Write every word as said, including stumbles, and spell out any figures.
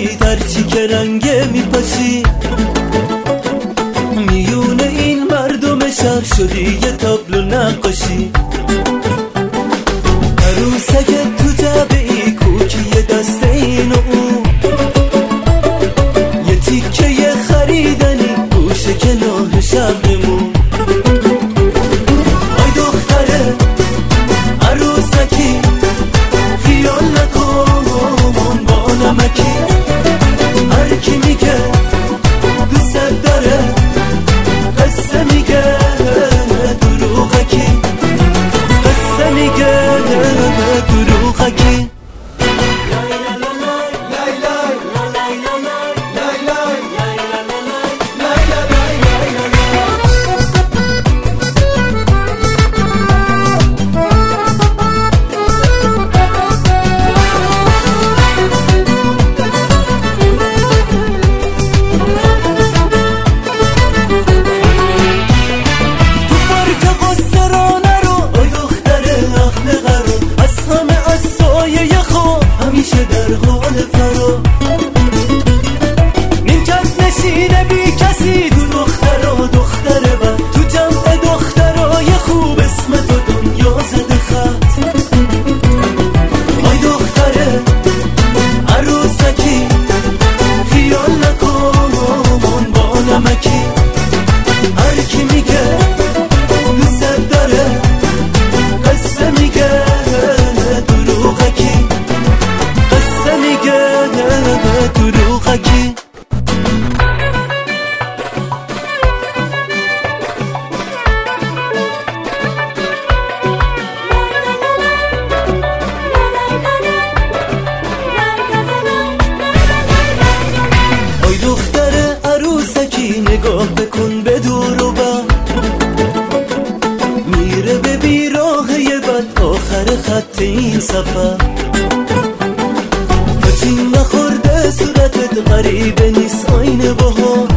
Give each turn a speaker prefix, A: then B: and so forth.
A: باشی هرچی که رنگ میپاشی. میونه این مردم شهر شدی یه تابلو نقاشی. عروسک تو جعبه ای کوکی دست این و اون، یه تیکه یه خریدنی گوشه کلاه شبمون. آی دختره عروسکی خیال نکن با نمکی. هر کی میگه دوست داره قصه میگه دروغکی، قصه میگه دروغکی. نگاه بکن به دور و بر، میره به بیراهه بد آخر خط این سفر. تا چین نخورده صورتت غریبه نیست آینه بها،